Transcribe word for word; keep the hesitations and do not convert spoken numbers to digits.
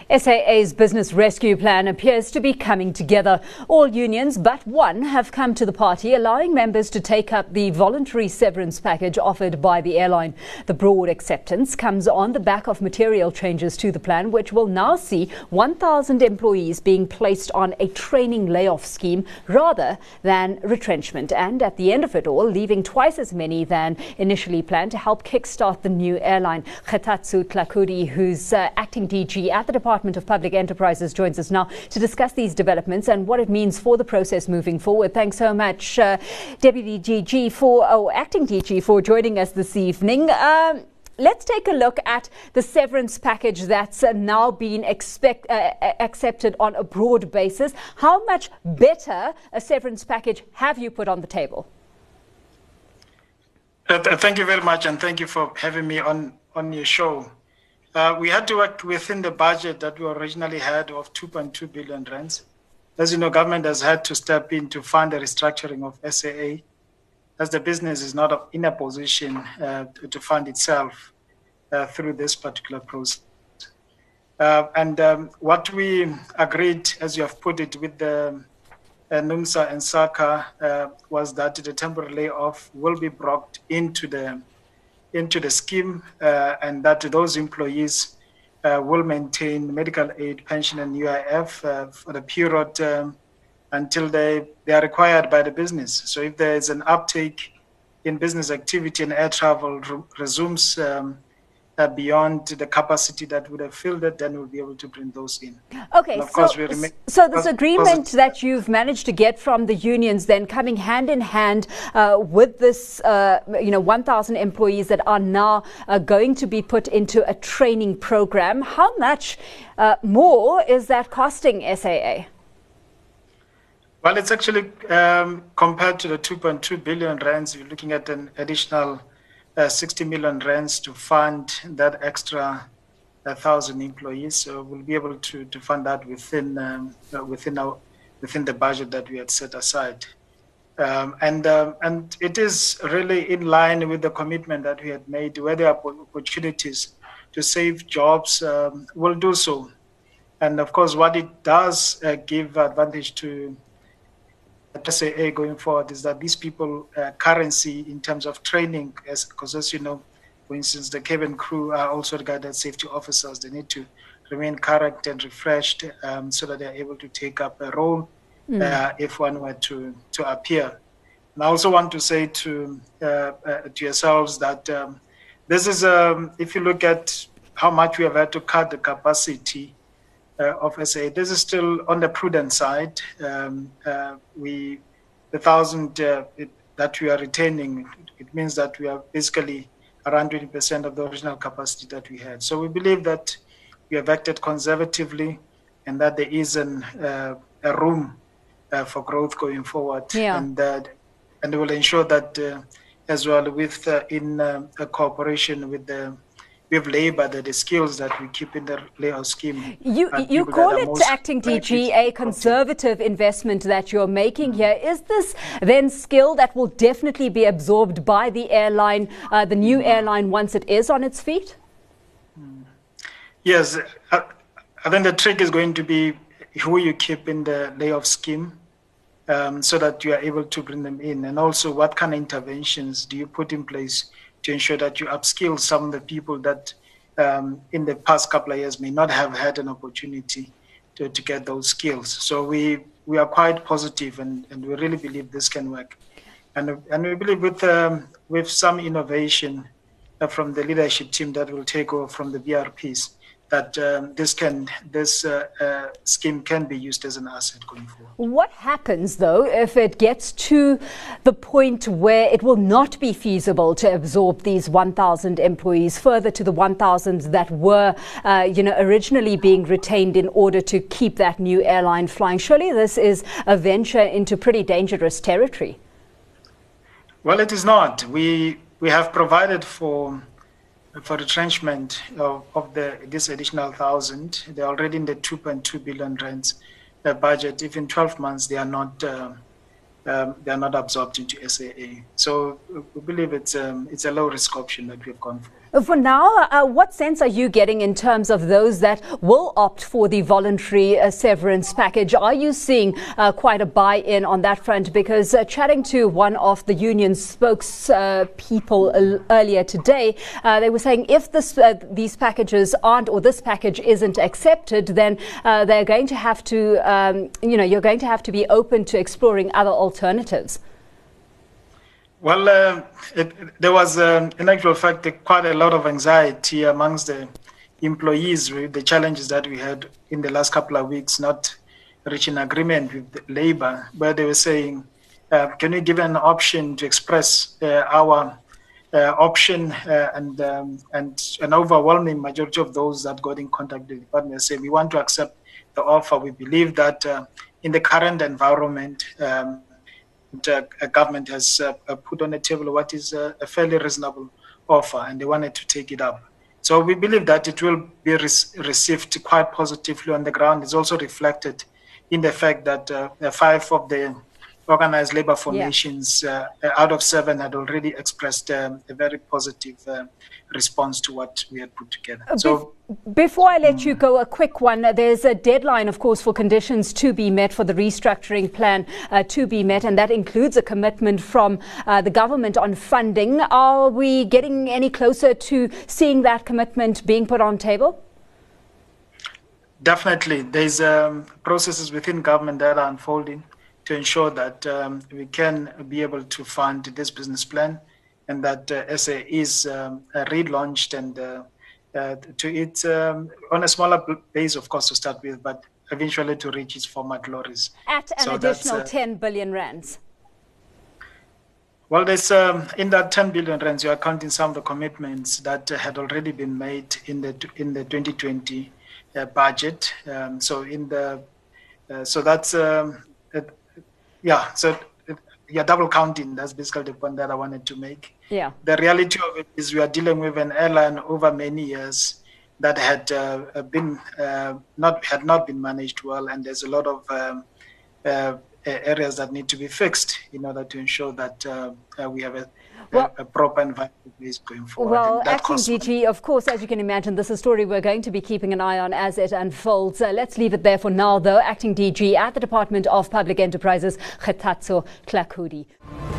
S A A's business rescue plan appears to be coming together. All unions but one have come to the party, allowing members to take up the voluntary severance package offered by the airline. The broad acceptance comes on the back of material changes to the plan, which will now see one thousand employees being placed on a training layoff scheme rather than retrenchment. And at the end of it all, leaving twice as many than initially planned to help kickstart the new airline. Khetatso Tlhakudi, who's uh, acting D G at the Department of Public Enterprises, joins us now to discuss these developments and what it means for the process moving forward. Thanks so much, uh, Deputy D G for, oh, Acting D G for joining us this evening. Um, Let's take a look at the severance package that's uh, now been expect, uh, accepted on a broad basis. How much better a severance package have you put on the table? Uh, th thank you very much, and thank you for having me on, on your show. Uh, we had to work within the budget that we originally had of two point two billion rands. As you know, government has had to step in to fund the restructuring of S A A, as the business is not in a position uh, to, to fund itself uh, through this particular process. Uh, and um, what we agreed, as you have put it, with the uh, NUMSA and SACA uh, was that the temporary layoff will be brought into the into the scheme, uh, and that those employees uh, will maintain medical aid, pension, and U I F uh, for the period um, until they, they are required by the business. So if there is an uptake in business activity and air travel re resumes um, uh, beyond the capacity that would have filled it, then we'll be able to bring those in. Okay, so, so this agreement that you've managed to get from the unions then coming hand in hand uh, with this, uh, you know, one thousand employees that are now uh, going to be put into a training program, how much uh, more is that costing S A A? Well, it's actually um, compared to the two point two billion rands, you're looking at an additional uh, sixty million rands to fund that extra uh, thousand employees. So we'll be able to, to fund that within um, uh, within our within the budget that we had set aside, um, and um, and it is really in line with the commitment that we had made. Where there are opportunities to save jobs, um, we'll do so. And of course, what it does uh, give advantage to S A A going forward is that these people uh, currency in terms of training, as because as you know, for instance, the cabin crew are also regarded as safety officers. They need to remain current and refreshed um, so that they're able to take up a role mm. uh, if one were to to appear. And I also want to say to uh, uh, to yourselves that um, this is um, if you look at how much we have had to cut the capacity Uh, of S A A. This is still on the prudent side. Um, uh, we, the thousand uh, it, that we are retaining, it means that we are basically around twenty percent of the original capacity that we had. So we believe that we have acted conservatively and that there is an, uh, a room uh, for growth going forward. Yeah. And, uh, and we will ensure that uh, as well with uh, in uh, a cooperation with the with labor, that the skills that we keep in the layoff scheme. You, you call it, Acting D G, a conservative investment that you're making mm-hmm. here. Is this then skill that will definitely be absorbed by the airline, uh, the new mm-hmm. airline, once it is on its feet? Mm. Yes, I, I think the trick is going to be who you keep in the layoff scheme um, so that you are able to bring them in. And also, what kind of interventions do you put in place to ensure that you upskill some of the people that um, in the past couple of years may not have had an opportunity to, to get those skills. So we we are quite positive, and, and we really believe this can work. And, and we believe with, um, with some innovation uh, from the leadership team that will take over from the B R Ps, that um, this can this uh, uh, scheme can be used as an asset going forward. What happens though if it gets to the point where it will not be feasible to absorb these one thousand employees, further to the one thousand that were, uh, you know, originally being retained in order to keep that new airline flying? Surely this is a venture into pretty dangerous territory. Well, it is not. We we have provided for. for retrenchment of, of the this additional thousand. They're already in the two point two billion rands uh, budget. If in twelve months they are not uh, um, they are not absorbed into S A A. So we believe it's um, it's a low risk option that we've gone for. For now, uh, what sense are you getting in terms of those that will opt for the voluntary uh, severance package? Are you seeing uh, quite a buy-in on that front? Because uh, chatting to one of the union spokespeople uh, earlier today, uh, they were saying if this, uh, these packages aren't, or this package isn't accepted, then uh, they're going to have to, um, you know, you're going to have to be open to exploring other alternatives. Well, uh, it, it, there was, um, in actual fact, quite a lot of anxiety amongst the employees with the challenges that we had in the last couple of weeks, not reaching agreement with the labor, where they were saying, uh, can we give an option to express uh, our uh, option? Uh, and um, and an overwhelming majority of those that got in contact with the department say, we want to accept the offer. We believe that uh, in the current environment, um, The government has uh, put on the table what is a, a fairly reasonable offer, and they wanted to take it up. So we believe that it will be re received quite positively on the ground. It's also reflected in the fact that uh, five of the organized labor formations yeah. uh, out of seven had already expressed um, a very positive uh, response to what we had put together. Uh, so. Before I let you go, a quick one. There's a deadline, of course, for conditions to be met for the restructuring plan uh, to be met, and that includes a commitment from uh, the government on funding. Are we getting any closer to seeing that commitment being put on table? Definitely. There's um, processes within government that are unfolding to ensure that um, we can be able to fund this business plan, and that uh, S A is um, uh, relaunched and uh, Uh, to it um, on a smaller base, of course, to start with, but eventually to reach its former glories. At an so additional uh, ten billion rands. Well, there's um, in that ten billion rands, you are counting some of the commitments that uh, had already been made in the in the twenty twenty uh, budget. Um, so in the uh, so that's um, it, yeah. So. Yeah, double counting, that's basically the point that I wanted to make. Yeah. The reality of it is we are dealing with an airline over many years that had uh, been uh, not had not been managed well, and there's a lot of um, uh, areas that need to be fixed in order to ensure that uh, uh, we have a, well, a, a proper environment base going forward. Well, acting D G, of course, as you can imagine, this is a story we're going to be keeping an eye on as it unfolds. Uh, let's leave it there for now, though. Acting D G at the Department of Public Enterprises, Kgethatso Tlhakudi.